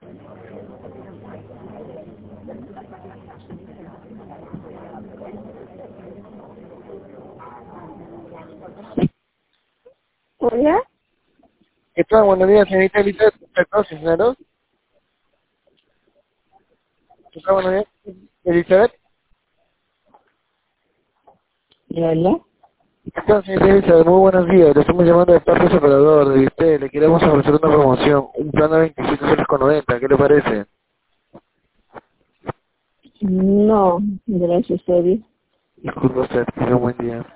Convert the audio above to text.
Hola. ¿Qué tal? Buenos días, señorita Elizabeth. Entonces, ¿no? ¿Qué tal? Buenos días, Elizabeth. Hola. ¿Qué tal, señorita Elizabeth? Muy buenos días. Le estamos llamando de parte de su operador, de usted. Le queremos ofrecer una promoción, un plan de 27 soles con 90. ¿Qué le parece? No, gracias a Dios. Disculpe usted, tenga un buen día.